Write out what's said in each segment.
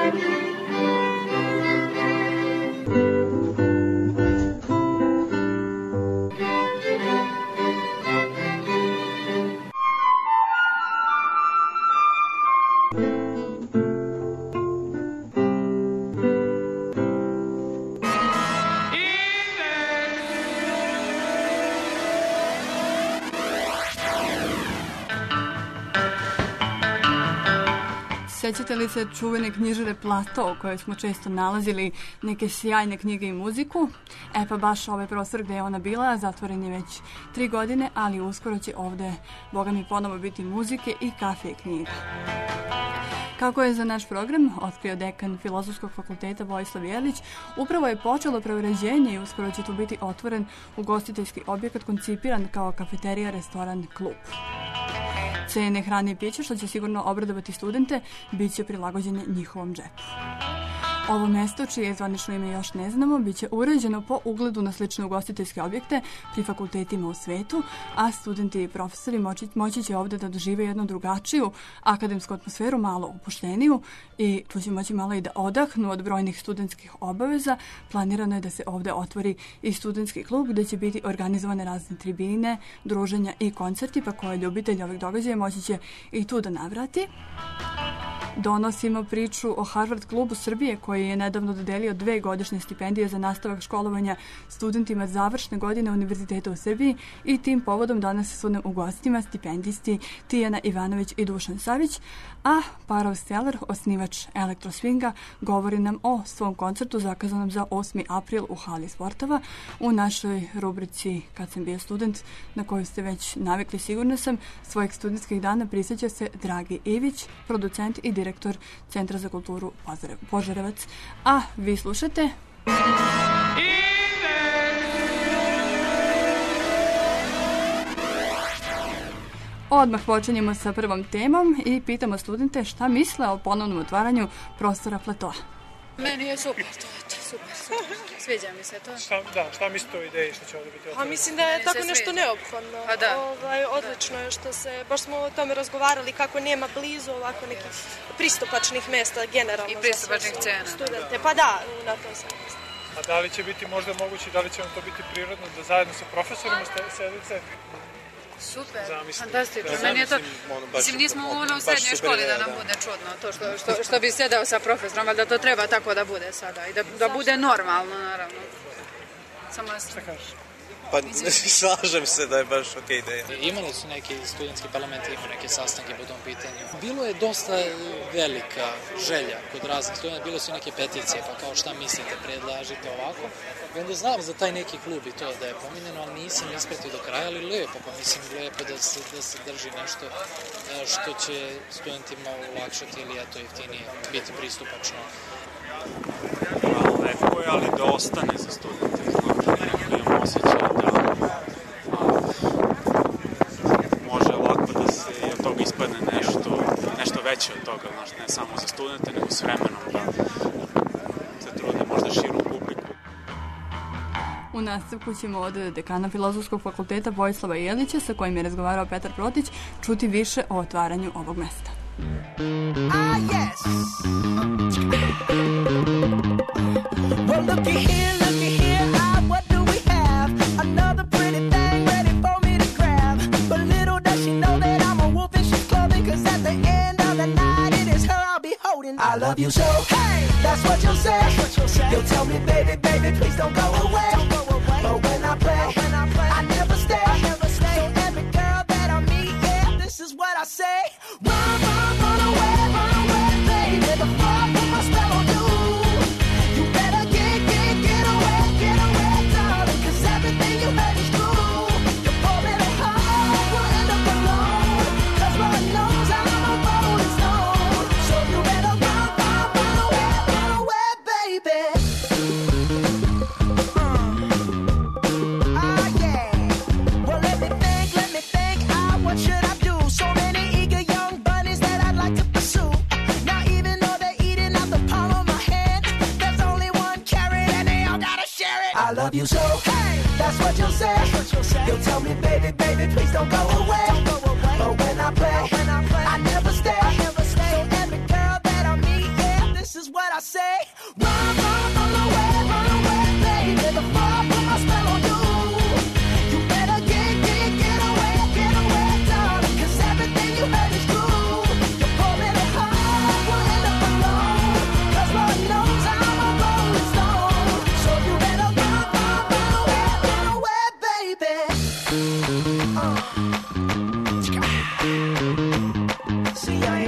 Sećate li se čuvene knjižare Plato u kojoj smo često nalazili neke sjajne knjige i muziku? E pa baš ovaj prostor gde je ona bila zatvoren je već 3 godine, ali uskoro će ovde, boga mi, ponovo biti muzike i kafe i knjiga. Kako je za naš program otkrio dekan Filozofskog fakulteta Vojislav Jelić, upravo je počelo preuređenje i uskoro će tu biti otvoren ugostiteljski objekat koncipiran kao kafeterija, restoran, klub. Cene hrane i pića, što će sigurno obradovati studente, bit će prilagođene njihovom džepu. Ovo mesto, čije zvanično ime još ne znamo, bit će uređeno po ugledu na slične ugostiteljske objekte pri fakultetima u svetu, a studenti i profesori moći će ovde da dožive jednu drugačiju akademsku atmosferu, malo opušteniju, i tu će moći malo i da odahnu od brojnih studentskih obaveza. Planirano je da se ovde otvori i studentski klub gde će biti organizovane razne tribine, druženja i koncerti, pa koje ljubitelji ovih događaja moći će i tu da navrati. Donosimo priču o Harvard klubu Srbije koji je nedavno dodelio 2 godišnje stipendije za nastavak školovanja studentima završne godine Univerziteta u Srbiji i tim povodom danas su nam u gostima stipendisti Tijana Ivanović i Dušan Savić, a Parov Steller, osnivač Elektroswinga, govori nam o svom koncertu zakazanom za 8. april u hali sportova u našoj rubrici Kad sam bio student, na koju ste već navikli, sigurno sam. Svojih studentskih dana prisjeća se Dragi Ivić, producent i direktor Centra za kulturu Požarevac. A vi slušate Odmah počinjemo sa prvom temom i pitamo studente šta misle o ponovnom otvaranju prostora Platoa. Meni je super, to je super. Sviđa mi se to. Šta mislite o ideji što će ovdje biti otvoreno? Mislim da je tako nešto neophodno. Odlično je što se, baš smo o tome razgovarali kako nema blizu ovako nekih pristupačnih mesta generalno. I pristupačnih cena. Studente, pa da, na to sam mislim. A da li će biti možda moguće, da li će vam to biti prirodno da zajedno sa profesorima sedite? Super, fantastično. Meni je to, mislim, nismo u srednjoj školi da nam bude čudno to što bi sedao sa profesorom, ali da to treba tako da bude sada i da bude normalno, naravno. Samo šta kažeš? Pa slažem se da je baš okej ideja. Imali su neki studentski parlamenti, imali neke sastanke po tom pitanju. Bilo je dosta velika želja kod raznih studenta, bile su neke peticije, pa kao šta mislite, predlažite ovako. I onda znam za taj neki klub i to da je pominjeno, ali nisam ispratio do kraja, ali lepo, pa mislim lepo da se drži nešto što će studentima olakšati ili eto jeftinije biti pristupačno. Lepo je, ali da ostane za studente. Imam osjećaj da može lako da se od toga ispadne nešto veće od toga, ne samo za studente, nego s vremenom da se trudi možda širu publiku. U nastavku ćemo od dekana Filozofskog fakulteta Vojislava Jelića, sa kojim je razgovarao Petar Protić, čuti više o otvaranju ovog mesta. Ah, yes. Well, looky here, what do we have? Another pretty thing ready for me to grab. But little does she know that I'm a wolf in sheep's clothing, 'cause at the end of the night it is her I'll be holding. I love you so, hey, that's what you'll say. You'll tell me, baby, please don't go away. But when I play, I never stay. So every girl that I meet, yeah, this is what I say. Run away, baby. The fuck put my spell on you. You better get away, darling, 'cause everything you heard is true. You're falling hard, we'll end up alone. 'Cause Lord knows I'm a rolling stone. So you better run away, baby. What should I do? So many eager young bunnies that I'd like to pursue. Now even though they're eating out the palm of my hand, there's only one carrot and they all gotta share it. I love you so, hey, that's what you'll say. You'll tell me, baby, please don't go away. But when I play, I never stay. So every girl that I meet, yeah, this is what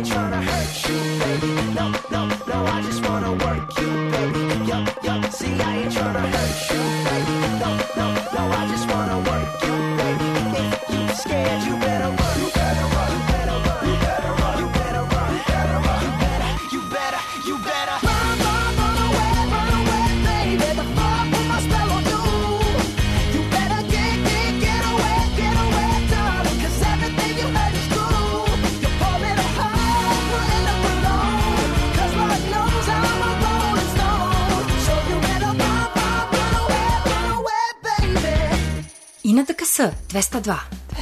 trying to hurt you, baby. No, no, no, I just wanna work you, baby. Yup, yup, see, I ain't trying to hurt you, baby. No, no, no, I just wanna work you, baby. If you scared, you better run. You better run. You better run. You better run. You better run. You better run. You better. You better. You better run, run, run away, baby. The fuck with my spell on you. You better get away, darling. 'Cause everything you heard is true. You're pouring a hole, pulling up alone. 'Cause Lord knows I'm a rolling stone. So you better run away, baby. INDKS 202.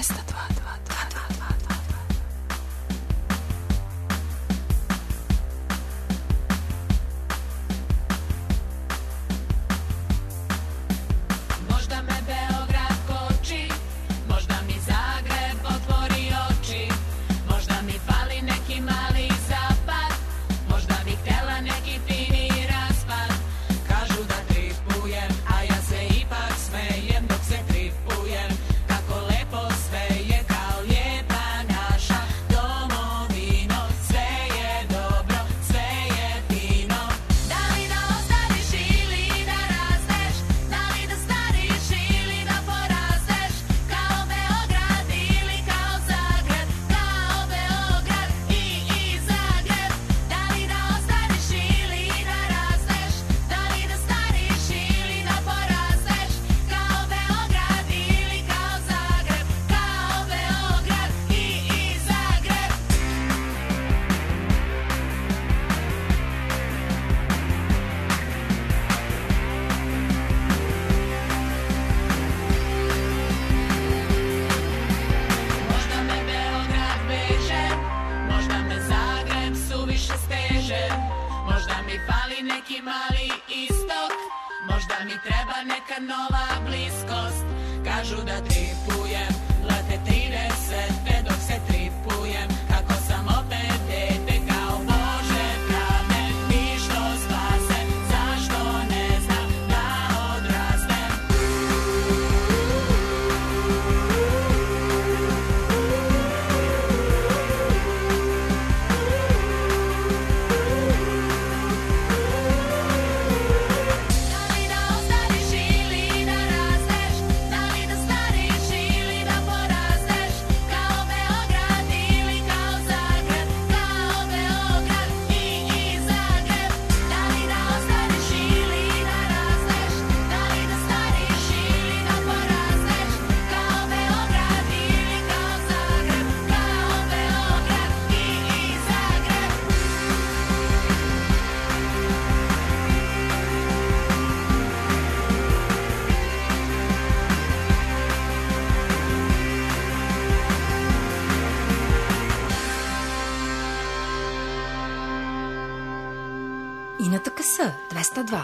Možda me Beograd koči, možda mi Zagreb otvori oči, možda mi fali neki mali zapad, možda bi htjela neki fini raspad. Kažu da tripujem, a ja se ipak smejem dok se tripujem. Kako lepo sve je, kao lijepa naša domovino. Sve je dobro, sve je fino. Da li da ostaniš ili da rasteš, da li da stariš ili da porasteš, kao Beograd ili kao Zagreb, kao Beograd i Zagreb. Da li da ostaniš ili da rasteš, da li da stariš ili da porasteš, kao Beograd ili kao Zagreb, kao Beograd i Zagreb. Možda me Beograd veže, možda me Zagreb suviše steže, možda mi fali neki mali istok, možda mi treba neka nova bliskost. Kažu da tripujem, lete 30 dok se tripujem, kako sam opet dete, kao Bože pravde, mi što spase, zašto ne znam da odrastem. Da li da ostaniš ili da rasteš, da li da stariš ili da porasteš, kao Beograd ili kao Zagreb, kao Beograd i Zagreb. Da li da ostaniš ili da rasteš, da li da stariš ili da porasteš, kao Beograd ili kao Zagreb, kao Beograd i Zagreb. INDKS 202.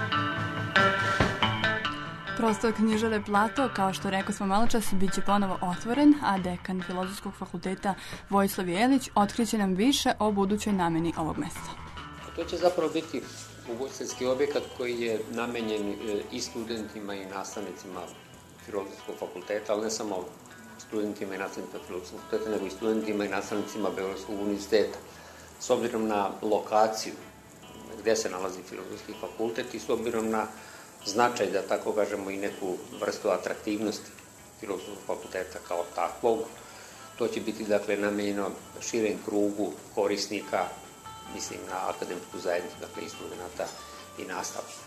Prostor knjižare Plato, kao što rekao smo malo čas, bit će ponovo otvoren, a dekan Filozofskog fakulteta Vojislav Jelić otkriće nam više o budućoj nameni ovog mesta. To će zapravo biti ugostiteljski objekat koji je namenjen i studentima i nastavnicima Filozofskog fakulteta, ali ne samo studentima i nastavnicima Filozofskog fakulteta, nego i studentima i nastavnicima Beogradskog univerziteta. S obzirom na lokaciju gde se nalazi Filozofski fakultet i s obzirom na značaj, da tako kažemo, i neku vrstu atraktivnosti Filozofskog fakulteta kao takvog, to će biti, dakle, namenjeno širem krugu korisnika, mislim na akademsku zajednicu, dakle, i studenta i nastavnika.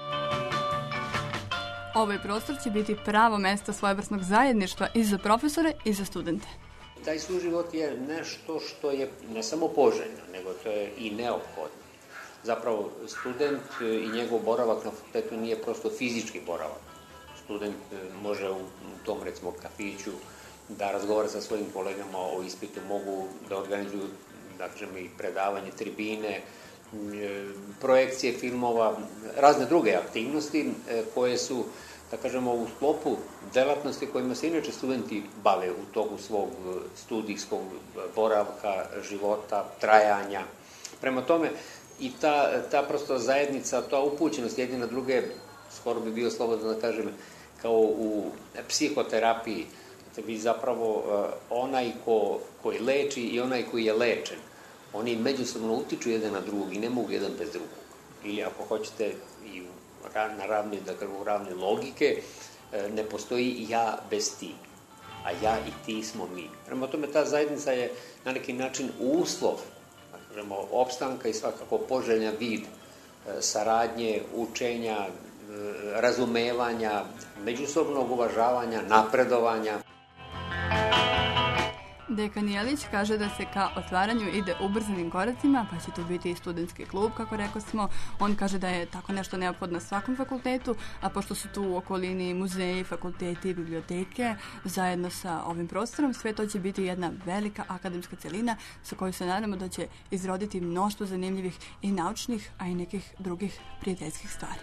Ovaj prostor će biti pravo mesto svojevrsnog zajedništva i za profesore i za studente. Taj suživot je nešto što je ne samo poželjno, nego to je i neophodno. Zapravo, student i njegov boravak na fakultetu nije prosto fizički boravak. Student može u tom, recimo, kafiću da razgovara sa svojim kolegama o ispitu, mogu da organizuju, da kažem, i predavanje, tribine, projekcije filmova, razne druge aktivnosti koje su, da kažemo, u sklopu delatnosti kojima se inače studenti bave u toku svog studijskog boravka, života, trajanja. Prema tome, i ta prosto zajednica, ta upućenost jedni na druge, skoro bi bio slobodno da kažem, kao u psihoterapiji, da bi zapravo onaj koji leči i onaj koji je lečen oni međusobno utiču jedan na drugog i ne mogu jedan bez drugog. Ili ako hoćete i na ravni, da kažu, ravni logike, ne postoji ja bez ti, a ja i ti smo mi. Prema tome, ta zajednica je na neki način uslov, da kažemo, opstanka i svakako poželjan vid saradnje, učenja, razumevanja, međusobnog uvažavanja, napredovanja. Dekan Jelić kaže da se ka otvaranju ide ubrzanim koracima, pa će tu biti i studentski klub, kako rekao smo. On kaže da je tako nešto neophodno na svakom fakultetu, a pošto su tu u okolini muzeji, fakulteti i biblioteke, zajedno sa ovim prostorom, sve to će biti jedna velika akademska celina sa kojoj se nadamo da će izroditi mnoštvo zanimljivih i naučnih, a i nekih drugih prijateljskih stvari.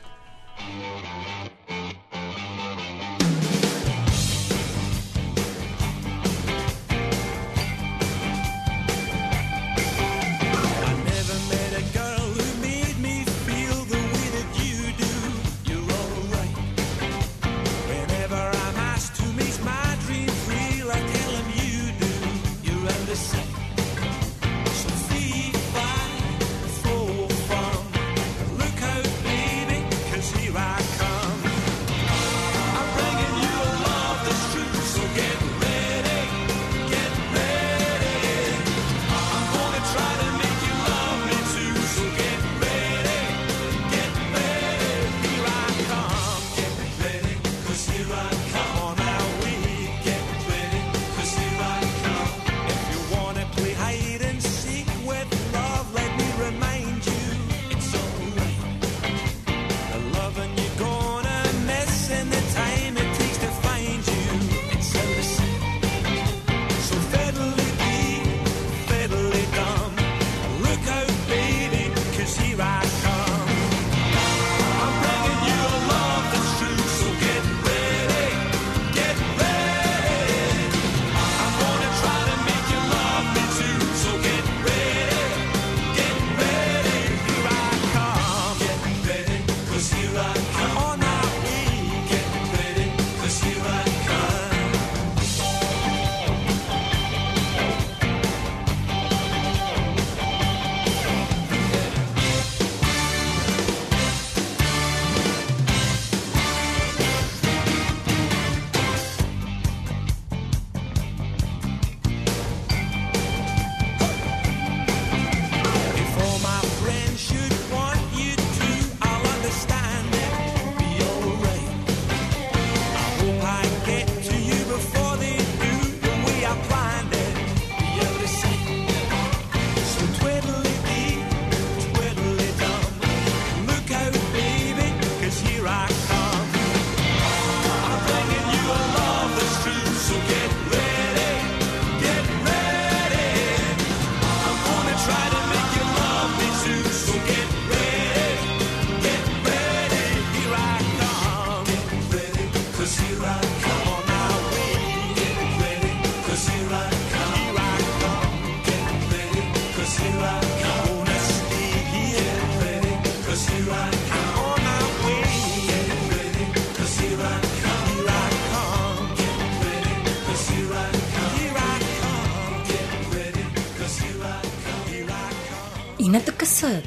И на ТКС 202.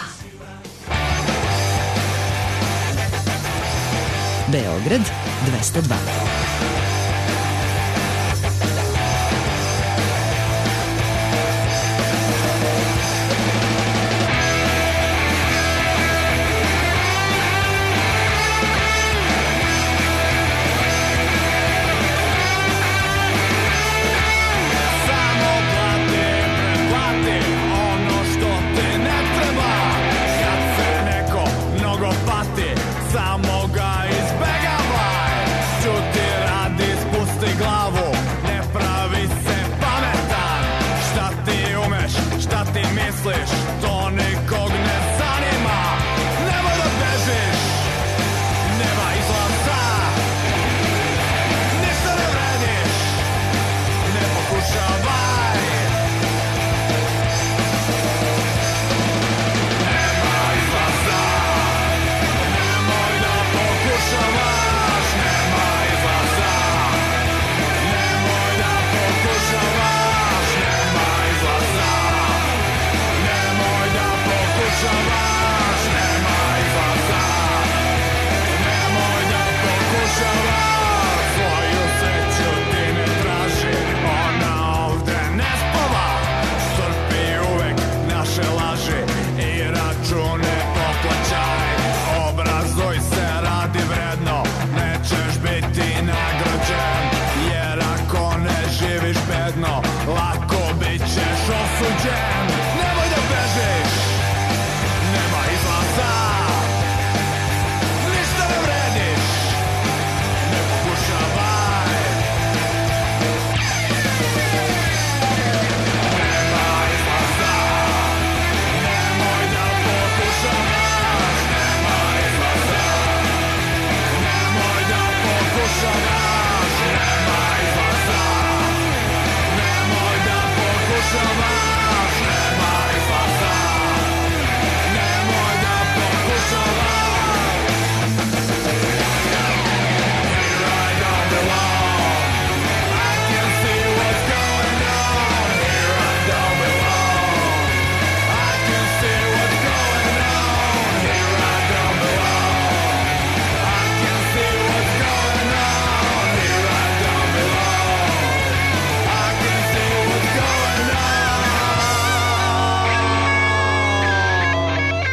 Beograd 202.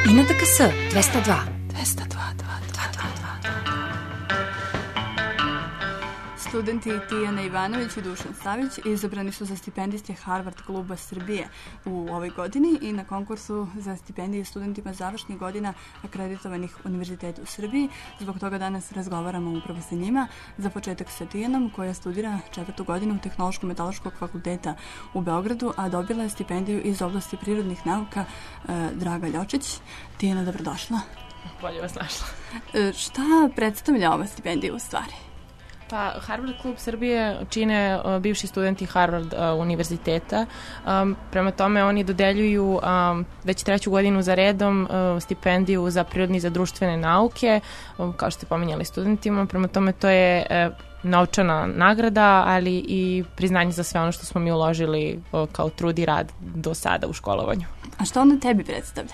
I na DKS 202. Studenti Tijana Ivanović i Dušan Savić izabrani su za stipendiste Harvard kluba Srbije u ovoj godini i na konkursu za stipendije studentima završnih godina akreditovanih univerziteta u Srbiji. Zbog toga danas razgovaramo upravo sa njima. Za početak sa Tijanom, koja studira 4. godinu Tehnološko-metaloškog fakulteta u Beogradu, a dobila je stipendiju iz oblasti prirodnih nauka Draga Ljočić. Tijana, dobrodošla. Bolje vas našla. Šta predstavlja ova stipendija u stvari? Pa, Harvard klub Srbije čine bivši studenti Harvard univerziteta. Prema tome oni dodeljuju već 3. godinu za redom stipendiju za prirodne i za društvene nauke, kao što ste pominjali studentima. Prema tome to je novčana nagrada, ali i priznanje za sve ono što smo mi uložili kao trud i rad do sada u školovanju. A što ona tebi predstavlja?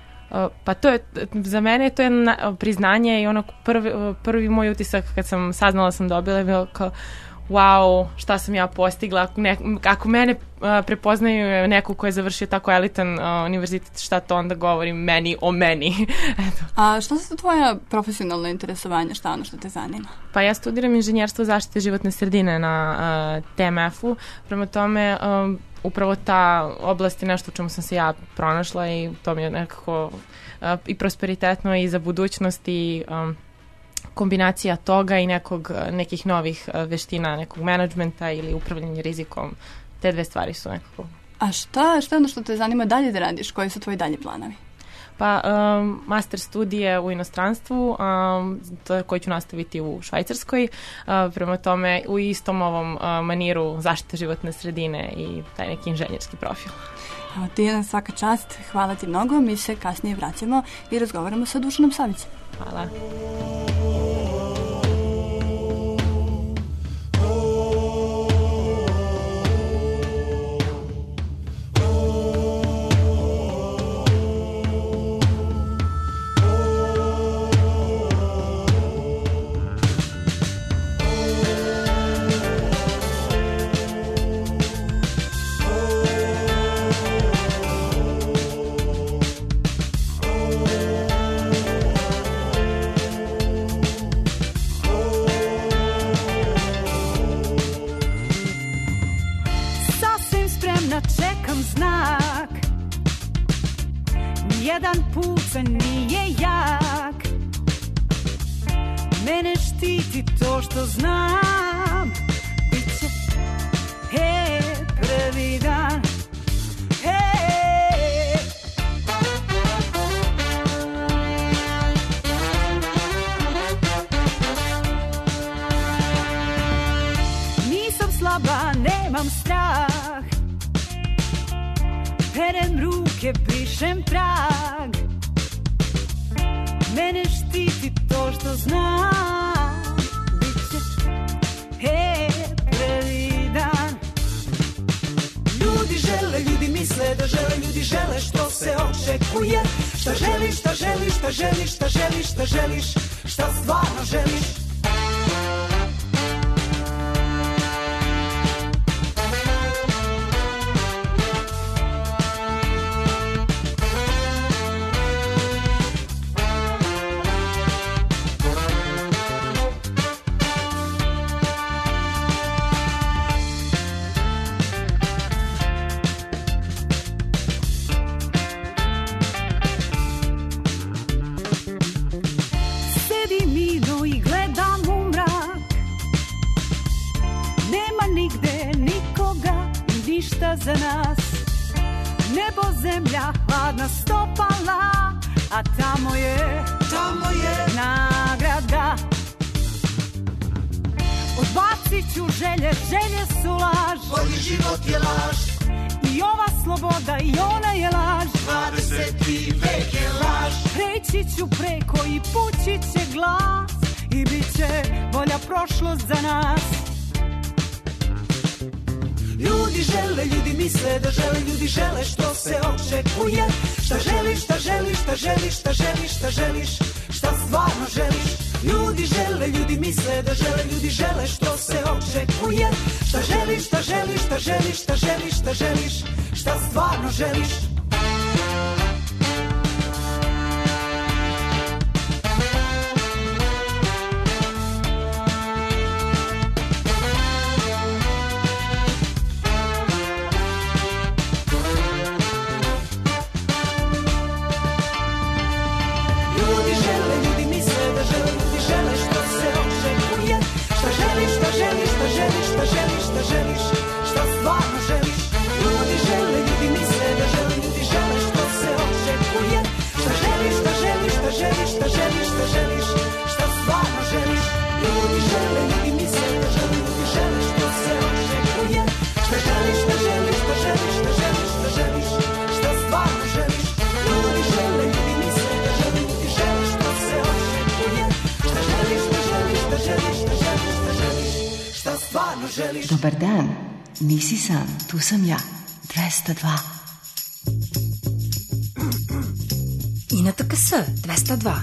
Pa to je, za mene to je priznanje i ono prvi moj utisak kad sam saznala sam dobila je bilo kao wow, šta sam ja postigla, ako mene prepoznaju neko ko je završio tako elitan univerzitet, šta to onda govori meni o meni. A šta su tvoja profesionalna interesovanja, šta ono što te zanima? Pa ja studiram inženjerstvo zaštite životne sredine na TMF-u, prema tome upravo ta oblast je nešto u čemu sam se ja pronašla i to mi je nekako i prosperitetno i za budućnost i kombinacija toga i nekih novih veština, nekog menadžmenta ili upravljanja rizikom. Te dve stvari su nekako. A šta je ono što te zanima dalje da radiš? Koji su tvoji dalje planovi? Pa, master studije u inostranstvu, koji ću nastaviti u Švajcarskoj. Prema tome, u istom ovom maniru zaštite životne sredine i taj neki inženjerski profil. Tijana, svaka čast, hvala ti mnogo. Mi se kasnije vraćamo i razgovaramo sa Dušanom Savićem. Hvala. Jedan pucanj nije jak, mene štiti to što znam, biće prvi dan. Nisam slaba, nemam strah, perem ruke, pišem trag, mene štiti to što znam, biće prvi dan. Ljudi žele, ljudi misle da žele, ljudi žele što se očekuje. Šta želiš, šta želiš, šta želiš, šta želiš, šta želiš, šta stvarno želiš. Za nas nebo, zemlja, hladna stopala, a tamo je nagrada. Odbacit ću želje, želje su laž, bolji život je laž, i ova sloboda i ona je laž, 20. vek je laž. Preći ću preko i pući će glas, i bit će bolja prošlost za nas. Ljudi žele, ljudi misle da žele, ljudi žele što se očekuje. Šta želiš, šta želiš, šta želiš, šta želiš, šta želiš, šta stvarno želiš. Ljudi žele, ljudi misle da žele, ljudi žele što se očekuje. Šta želiš, šta želiš, šta želiš, šta želiš, šta želiš, šta stvarno želiš. želiš. Dobar dan, nisi sam, tu sam ja, 202. I na TKS 202.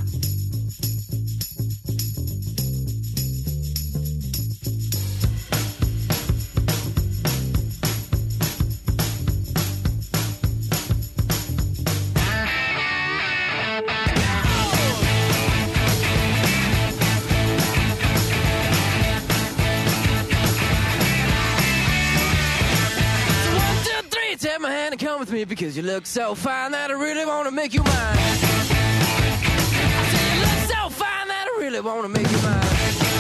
Because you look so fine that I really want to make you mine. I said you look so fine that I really want to make you mine.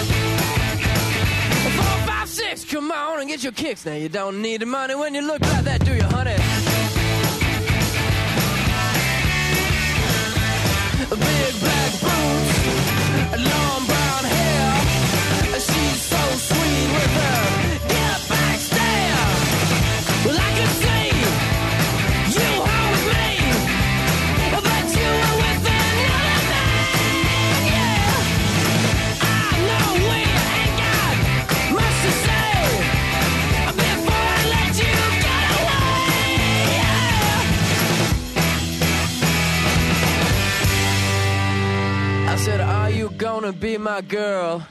4, 5, 6, come on and get your kicks. Now you don't need the money when you look like that, do you, honey? Big black boots, long brown hair. She's so sweet with her get back stare. Well, I can see said, are you gonna be my girl?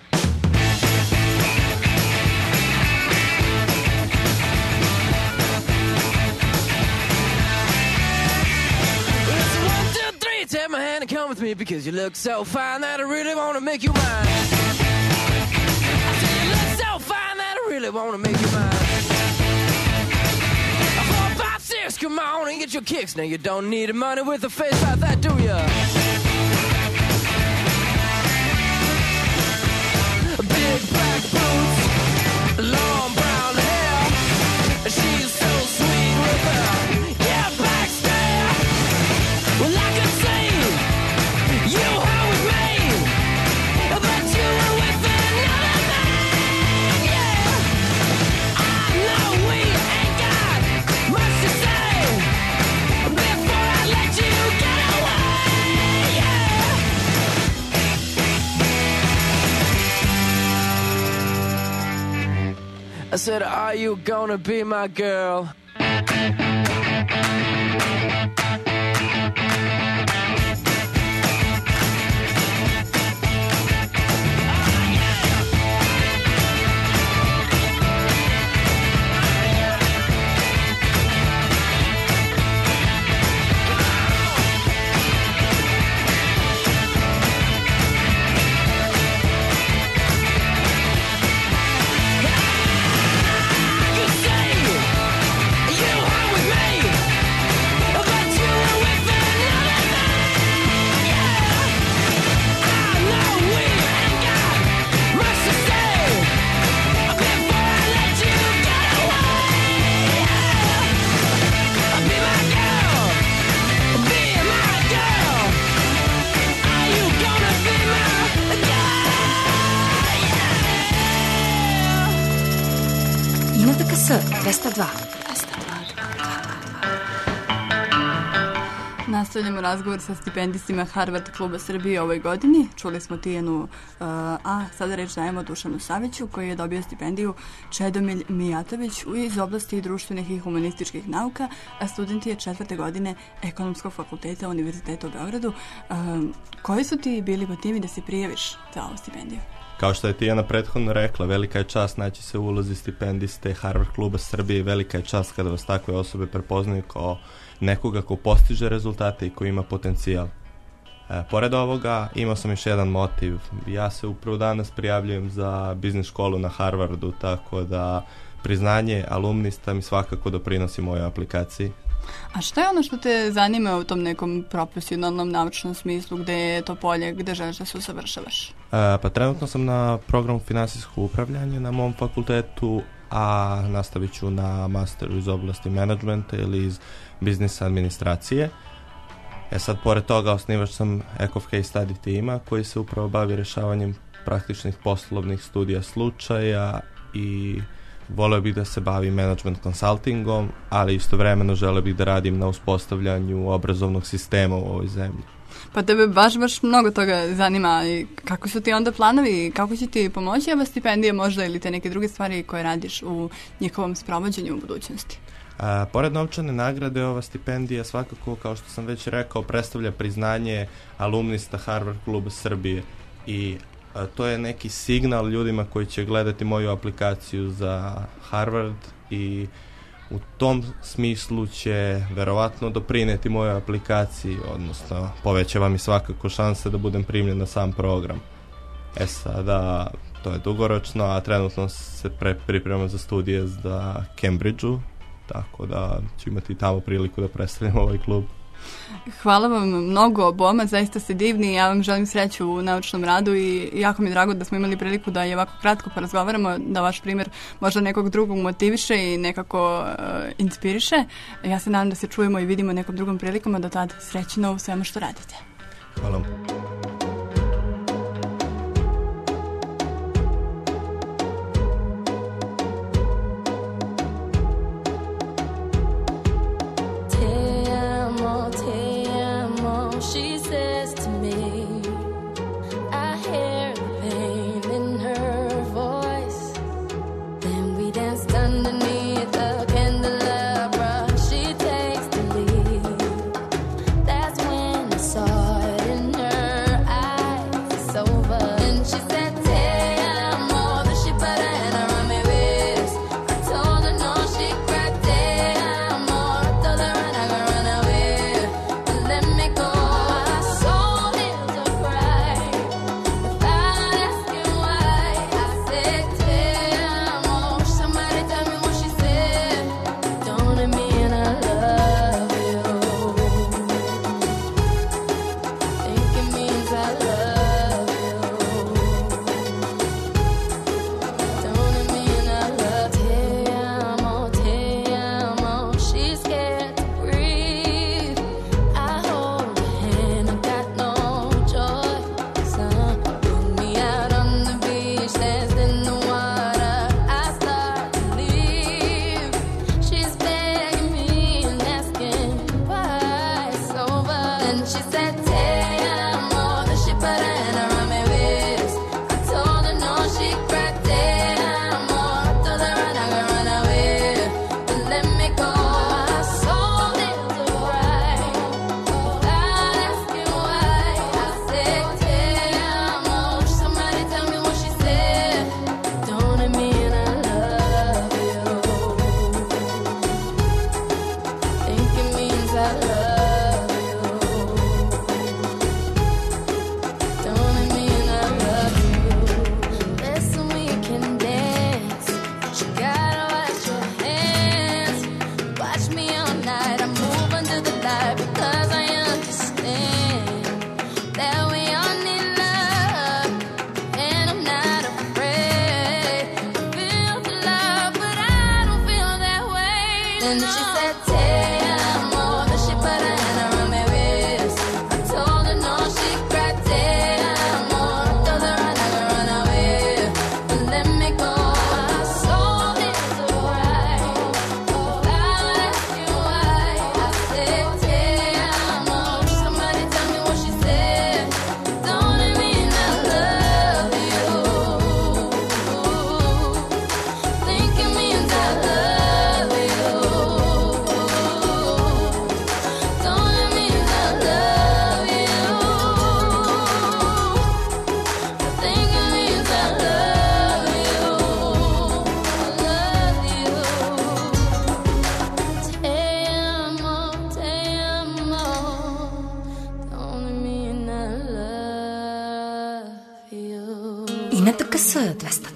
It's 1, 2, 3, take my hand and come with me because you look so fine that I really wanna make you mine. I said you look so fine that I really wanna make you mine. 4, 5, 6, come on and get your kicks. Now you don't need the money with a face like that, do ya? Big black boots, long brown hair. She's so sweet with her get back stare. Well, I could see you were with me, but you were with another man. Yeah, I know we ain't got much to say before I let you get away. Yeah. I said, are you gonna be my girl? I na TKS 202. Nastavljamo razgovor sa stipendistima Harvard kluba Srbije ovoj godini. Čuli smo Tijanu, a sada reč dajemo Dušanu Saviću koji je dobio stipendiju Čedomilj Mijatović iz oblasti društvenih i humanističkih nauka, a student je 4. godine Ekonomskog fakulteta Univerziteta u Beogradu. Koji su ti bili motivi da se prijaviš za ovu stipendiju? Kao što je Tijana prethodno rekla, velika je čast naći se u ulozi stipendiste Harvard kluba Srbije i velika je čast kada vas takve osobe prepoznaju kao nekoga ko postiže rezultate i ko ima potencijal. Pored ovoga, imao sam još jedan motiv. Ja se upravo danas prijavljujem za biznis školu na Harvardu, tako da priznanje alumnista mi svakako doprinosi mojoj aplikaciji. A što je ono što te zanima u tom nekom profesionalnom naučnom smislu, gde je to polje, gde želiš da se usavršavaš? Pa trenutno sam na programu finansijskog upravljanja na mom fakultetu, a nastavit ću na masteru iz oblasti menadžmenta ili iz biznis administracije. Sad, pored toga, osnivač sam Ekov Case Study tima koji se upravo bavi rešavanjem praktičnih poslovnih studija slučaja i voleo bih da se bavim management consultingom, ali istovremeno želeo bih da radim na uspostavljanju obrazovnog sistema u ovoj zemlji. Pa tebe baš mnogo toga zanima. I kako su ti onda planovi, kako će ti pomoći ova stipendija možda ili te neke druge stvari koje radiš u njihovom sprovođenju u budućnosti? Pored novčane nagrade, ova stipendija svakako, kao što sam već rekao, predstavlja priznanje alumnista Harvard kluba Srbije i to je neki signal ljudima koji će gledati moju aplikaciju za Harvard i u tom smislu će verovatno doprineti mojoj aplikaciji, odnosno povećava mi svakako šanse da budem primljen na sam program. Sada, to je dugoročno, a trenutno se pripremam za studije za Cambridgeu, tako da ću imati tamo priliku da predstavljam ovaj klub. Hvala vam mnogo oboma, zaista ste divni, ja vam želim sreću u naučnom radu i jako mi je drago da smo imali priliku da je ovako kratko porazgovaramo, da vaš primjer možda nekog drugog motiviše i nekako inspiriše. Ja se nadam da se čujemo i vidimo nekom drugom prilikom, a do tada srećno u svemu što radite. Hvala vam. INTKS 202.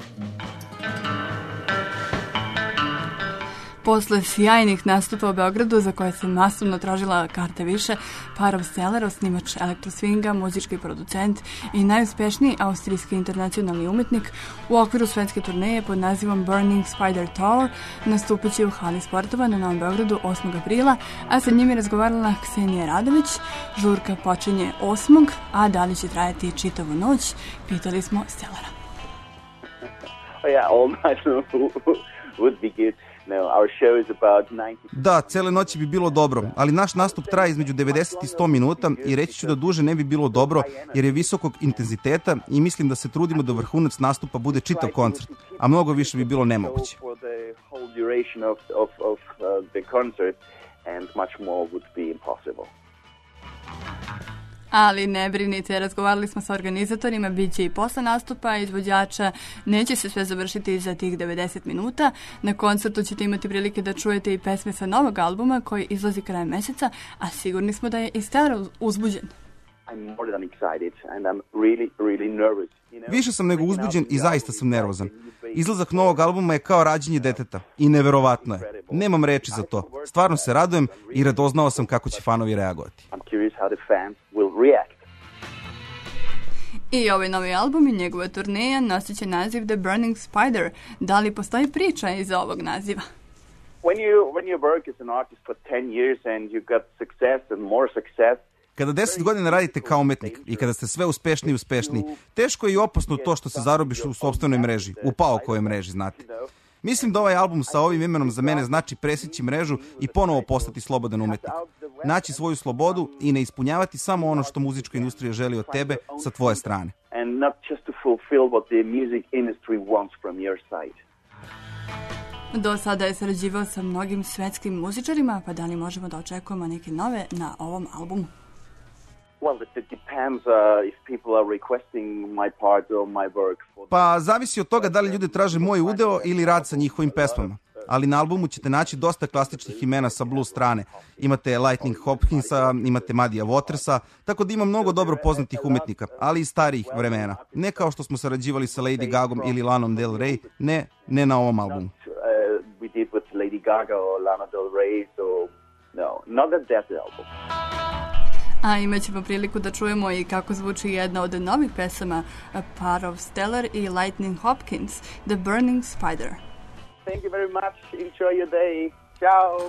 Posle sjajnih nastupa u Beogradu, za koje se masovno tražila karte više, Parov Seller, osnivač elektroswinga, muzički producent i najuspešniji austrijski internacionalni umetnik, u okviru svetske turneje pod nazivom Burning Spider Tour nastupit će u hali sportova na Novom Beogradu 8. aprila, a sa njim je razgovarala Ksenija Radović. Žurka počinje 8. a da li će trajati čitavu noć, pitali smo Sellera. Oh yeah, all night would be good. Da, cele noći bi bilo dobro, ali naš nastup traje između 90 i 100 minuta i reći ću da duže ne bi bilo dobro jer je visokog intenziteta i mislim da se trudimo da vrhunac nastupa bude čitav koncert, a mnogo više bi bilo nemoguće. Ali ne brinite, razgovarali smo sa organizatorima, bit će i posle nastupa izvođača, neće se sve završiti za tih 90 minuta. Na koncertu ćete imati prilike da čujete i pesme sa novog albuma koji izlazi krajem meseca, a sigurni smo da je i Stellar uzbuđen. Više sam nego uzbuđen i zaista sam nervozan. Izlazak novog albuma je kao rađenje deteta i neverovatno je. Nemam reči za to. Stvarno se radujem i radoznao sam kako će fanovi reagovati. I ovaj novi album i njegova turneja nosit će naziv The Burning Spider. Da li postoji priča iza ovog naziva? When you work as an artist for 10 years and you got success and more success, kada 10 godina radite kao umetnik i kada ste sve uspešniji i uspešniji, teško je i opasno to što se zarobiš u sopstvenoj mreži, u paokojoj mreži, znate. Mislim da ovaj album sa ovim imenom za mene znači presjeći mrežu i ponovo postati slobodan umetnik. Naći svoju slobodu i ne ispunjavati samo ono što muzička industrija želi od tebe sa tvoje strane. Do sada je sarađivao sa mnogim svetskim muzičarima, pa da li možemo da očekujemo neke nove na ovom albumu? Pa zavisi od toga da li ljudi traže moj udeo ili rad sa njihovim pesmama. Ali na albumu ćete naći dosta klasičnih imena sa blues strane. Imate Lightning Hopkinsa, imate Muddya Watersa, tako da ima mnogo dobro poznatih umetnika, ali i starijih vremena. Ne kao što smo sarađivali sa Lady Gagom ili Lanom Del Rey, ne na ovom albumu. We did with Lady Gaga or Lana Del Rey, so no, not that album. A imat ćemo priliku da čujemo i kako zvuči jedna od novih pesama, A Part of Stellar i Lightning Hopkins, The Burning Spider. Thank you very much. Enjoy your day. Ciao.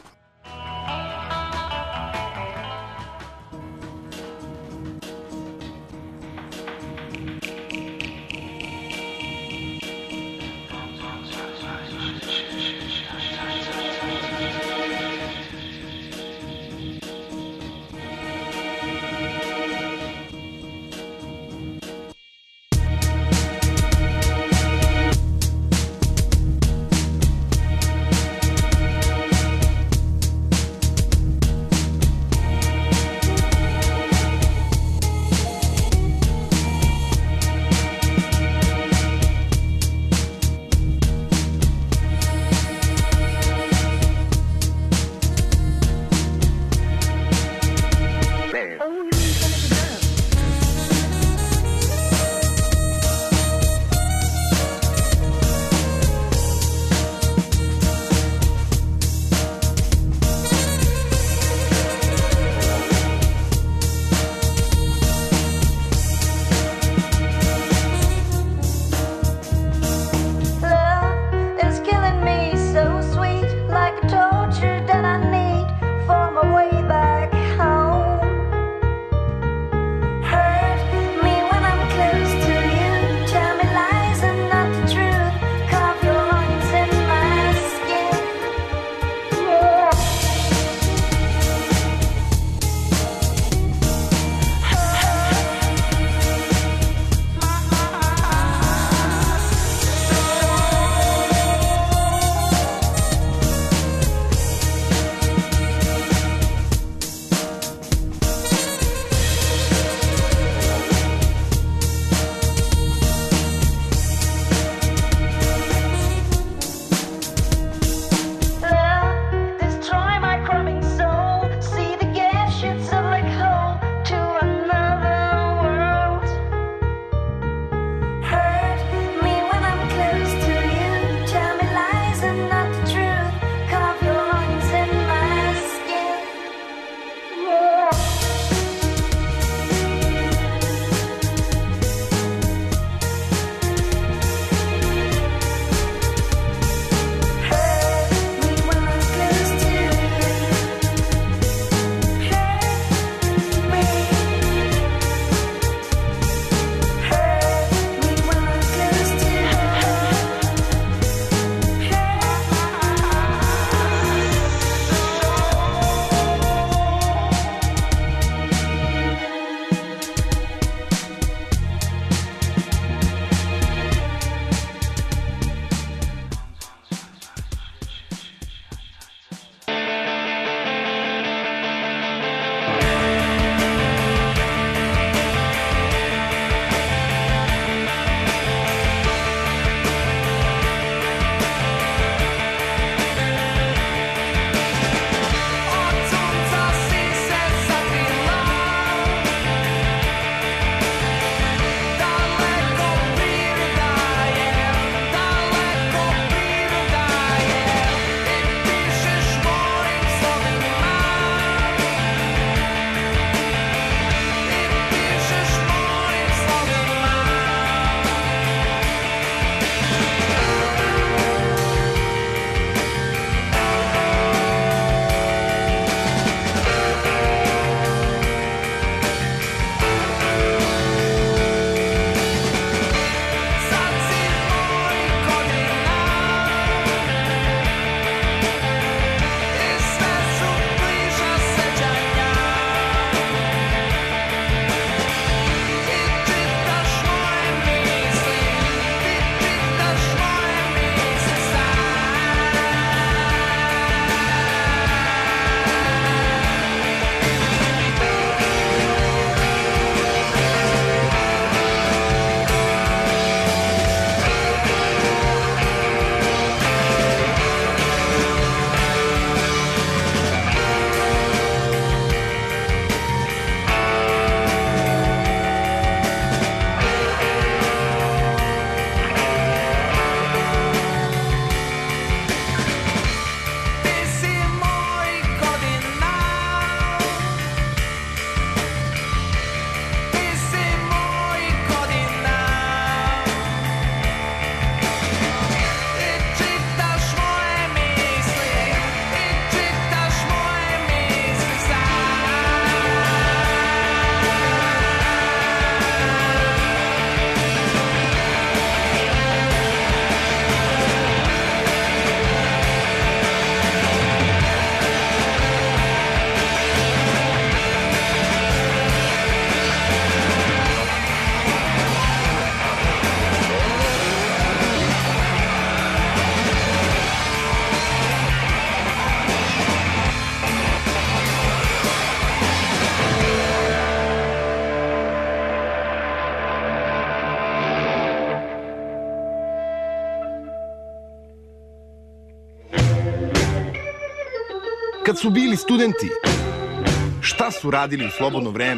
Kad su bili studenti, šta su radili u slobodno vreme?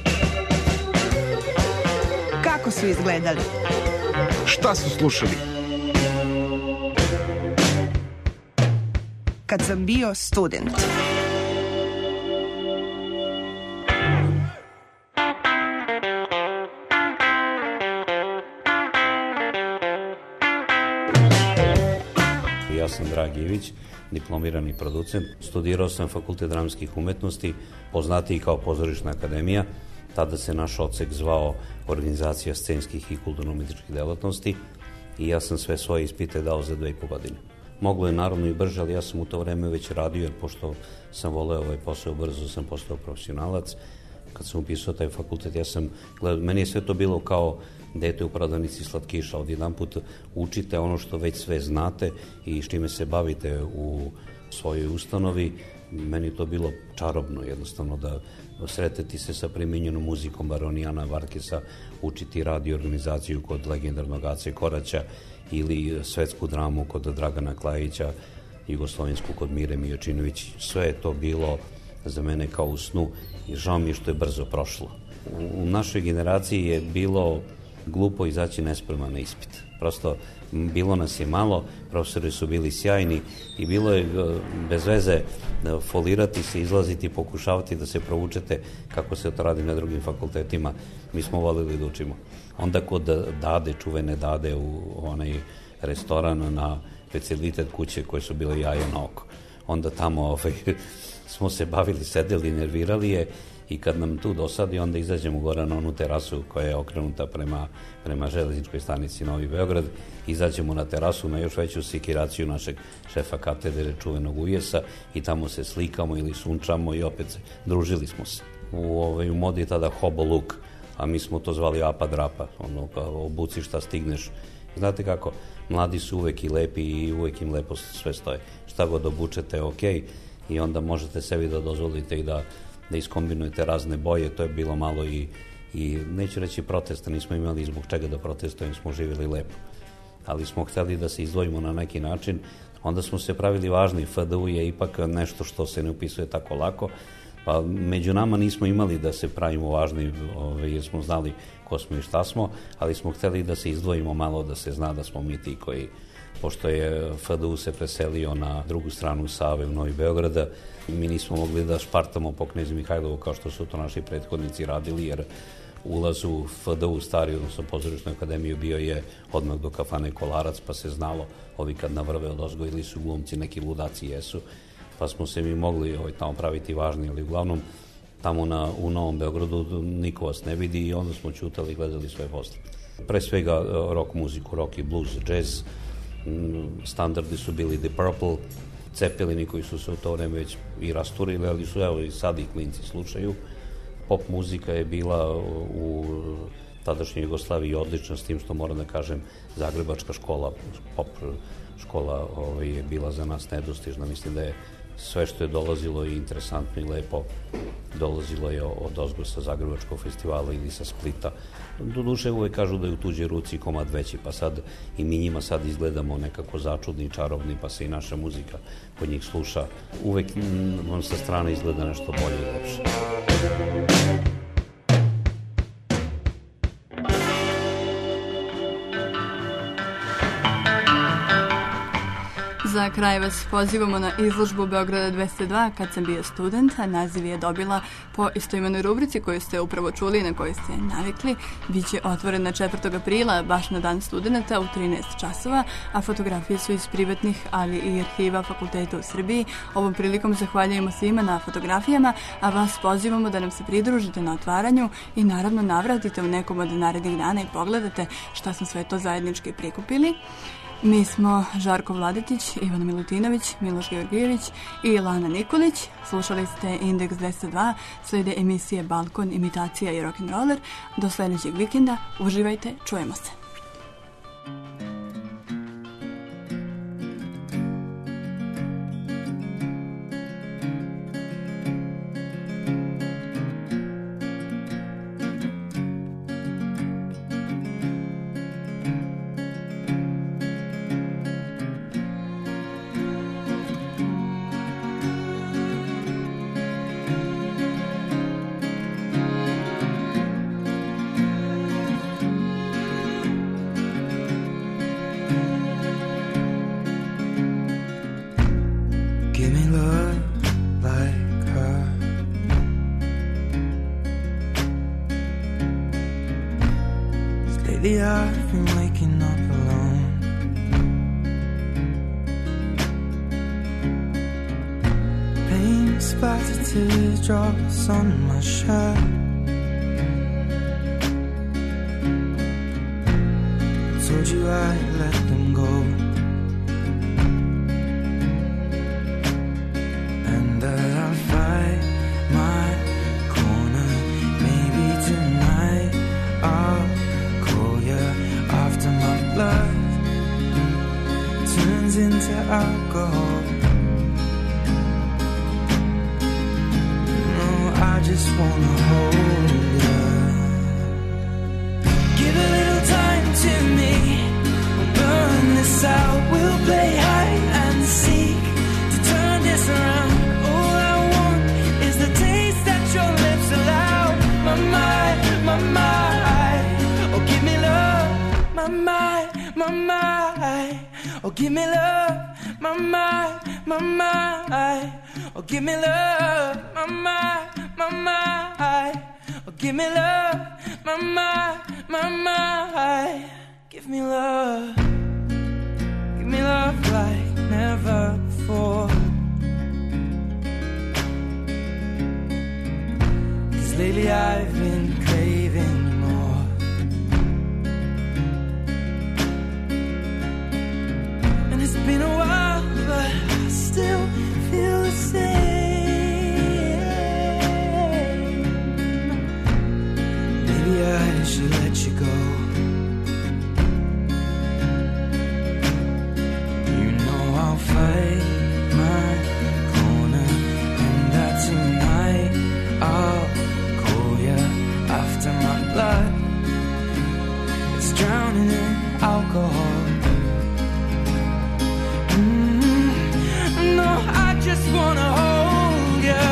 Kako su izgledali? Šta su slušali? Kad sam bio student. Ja sam Dragi Ivić, diplomirani producent. Studirao sam Fakultet dramskih umetnosti, poznatiji kao Pozorišna akademija. Tada se naš odsek zvao Organizacija scenskih i kulturno-umetničkih delatnosti i ja sam sve svoje ispite dao za 2,5 godine. Moglo je naravno i brže, ali ja sam u to vreme već radio, jer pošto sam voleo ovaj posao, brzo sam postao profesionalac. Kad sam upisao taj fakultet, meni je sve to bilo kao dete u prodavnici slatkiša. Odjedan put učite ono što već sve znate i s čime se bavite u svojoj ustanovi. Meni to bilo čarobno, jednostavno, da sreteti se sa primenjenom muzikom Baronijana Varkesa, učiti rad i organizaciju kod legendarnog Ace Koraća ili svetsku dramu kod Dragana Klajića, jugoslovensku kod Mire Mijočinović. Sve je to bilo za mene kao u snu i žao mi je što je brzo prošlo. U našoj generaciji je bilo glupo izaći nespreman na ispit. Prosto bilo nas je malo, profesori su bili sjajni i bilo je bez veze folirati se, izlaziti, pokušavati da se provučete kako se to radi na drugim fakultetima. Mi smo volili da učimo. Onda kod Dade, čuvene Dade u onaj restoran na specialitet kuće koje su bile jaje na oko. Onda tamo smo se bavili, sedeli, nervirali je i kad nam tu dosadi, onda izađemo gore na onu terasu koja je okrenuta prema železničkoj stanici Novi Beograd. Izađemo na terasu, na još veću sikiraciju našeg šefa katedre, čuvenog Ujesa, i tamo se slikamo ili sunčamo i opet družili smo se. U modi je tada hobo look, a mi smo to zvali apa drapa, ono kao obuci šta stigneš. Znate kako, mladi su uvek i lepi i uvek im lepo sve stoje. Šta god obučete, okej, i onda možete sebi da dozvolite i da iskombinujete razne boje. To je bilo malo i neću reći protesta, nismo imali zbog čega da protestujemo, smo živjeli lepo. Ali smo hteli da se izdvojimo na neki način, onda smo se pravili važni. FDU je ipak nešto što se ne upisuje tako lako, pa među nama nismo imali da se pravimo važni, jer smo znali ko smo i šta smo, ali smo hteli da se izdvojimo malo, da se zna da smo mi ti koji, pošto je FDU se preselio na drugu stranu Save u Novi Beograda, mi nismo mogli da špartamo po Knezi Mihajlovu kao što su to naši prethodnici radili, jer ulaz u FDU stari, odnosno Pozorišnu akademiju, bio je odmah do kafane Kolarac, pa se znalo, ovi kad navrve odozgo ili su glumci, neki ludaci jesu, pa smo se mi mogli tamo praviti važni, ali uglavnom tamo u Novom Beogradu niko vas ne vidi i onda smo ćutali i gledali svoje posle. Pre svega rock muziku, rock i blues, jazz, standardi su bili The Purple, Cepelini koji su se u to vreme već i rasturili, ali su evo i sad i klinci slušaju. Pop muzika je bila u tadašnjoj Jugoslaviji odlična, s tim što moram da kažem, zagrebačka škola, pop škola je bila za nas nedostižna. Mislim da je sve što je dolazilo i interesantno i lepo dolazilo je od ozgo sa Zagrebačkog festivala ili sa Splita. Doduše uvek kažu da je u tuđoj ruci komad veći, pa sad i mi njima sad izgledamo nekako začudni i čarobni, pa se i naša muzika kod njih sluša. Uvek vam sa strane izgleda nešto bolje i lepše. Za kraj vas pozivamo na izložbu Beograda 202 kad sam bio student. Naziv je dobila po istoimenoj rubrici koju ste upravo čuli, na kojoj ste navikli. Biće otvorena 4. aprila, baš na dan studenta u 13 časova, a fotografije su iz privatnih, ali i arhiva fakulteta u Srbiji. Ovom prilikom zahvaljujemo svima na fotografijama, a vas pozivamo da nam se pridružite na otvaranju i naravno navratite u nekom od narednih dana i pogledate šta smo sve to zajednički prikupili. Mi smo Žarko Vladetić, Ivana Milutinović, Miloš Georgijević i Lana Nikolić. Slušali ste Indeks 202, slijede emisije Balkon, imitacija i rock'n'roller. Do sljedećeg vikenda, uživajte, čujemo se. Lately I've been waking up alone. Paint splattered teardrops on my shirt. Told you I'd let them go, and that I'll fight my corner. Maybe tonight I'll call you after my blood turns into alcohol. No, I just wanna hold you. Give a little time to me. We'll burn this out. We'll play hide and seek to turn this around. All I want is the taste that your lips allow. My mind, my mind. Oh, give me love. My mind, my mind. Oh, give me love. My mind, my mind. Oh, give me love. My mind, my mind. Oh, give me love. My mind, my mind. Give me love. Give me love like never before. 'Cause lately I've been craving more. And it's been a while, but I still feel the same. Maybe I should let you go. I'll fight my corner, and that tonight I'll call you after my blood. It's drowning in alcohol. No, I just wanna hold you.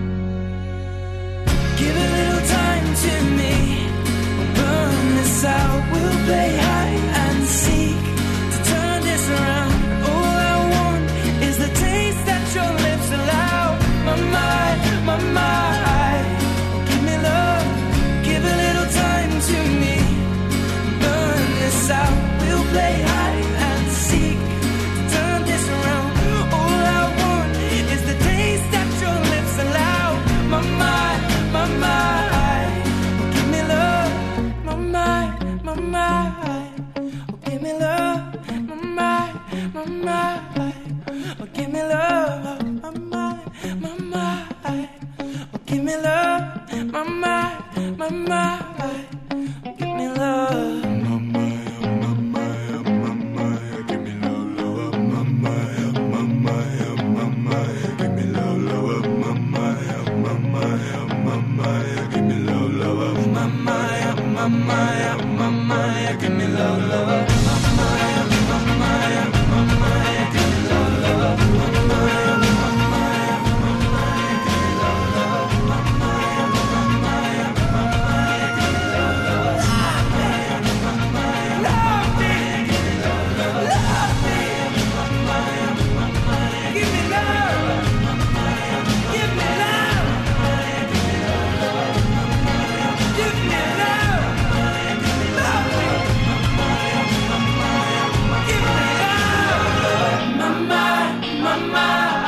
Give a little time to me. We'll burn this out. We'll play hide and seek to turn this around. The taste that your lips allow. My mind, my mind. Give me love. Give a little time to me. Burn this out. We'll play hide and seek to turn this around. All I want is the taste that your lips allow. My mind, my mind. Give me love. My mind, my mind. Give me love. My mind, my mind. Oh, give me love, my mind, my mind. Oh, give me love, my mind, my mind. Give me love, my mind, my mind, my mind. Give me love, my mind, my mind, my mind. Give me love, my mind, my mind, my mind. Give me love, my mind, my mind, my mind. Give me love, my mind, my mind, my mind. Give me love.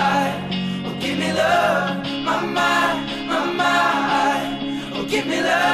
Give me love.